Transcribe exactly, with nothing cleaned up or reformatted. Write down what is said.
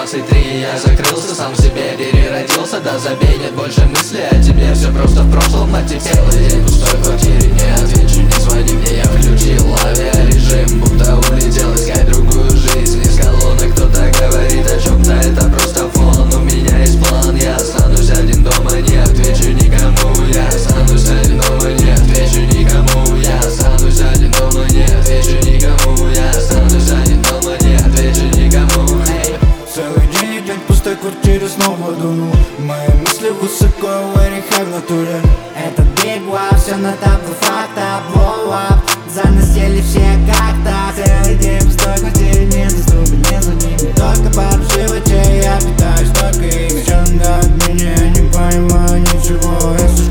двадцать три я закрылся, сам в себе переродился. Да забей, нет больше мысли о тебе, все просто в прошлом. А теперь целый день в пустой квартире не отвечу, не звони мне, я включил авиарежим, будто улетел искать другую жизнь. Из колонок кто-то говорит о чем-то, это просто фон. У меня есть план, я останусь один дома, не отвечу никому. Я останусь один дома, не отвечу никому. Я останусь один дома, не отвечу никому. Я останусь один дома, не отвечу никому. Эй. Целый день идет в пустой квартире, снова думаю. Мои мысли высоко, вверх в натуре. Это big wow, все на табло факта, blow up. Заносили все как-то. Целый день в пустой квартире, не доступен, не за ними. Только пару животей, я питаюсь только ими. Чем дать мне, я не понимаю ничего. Я слышу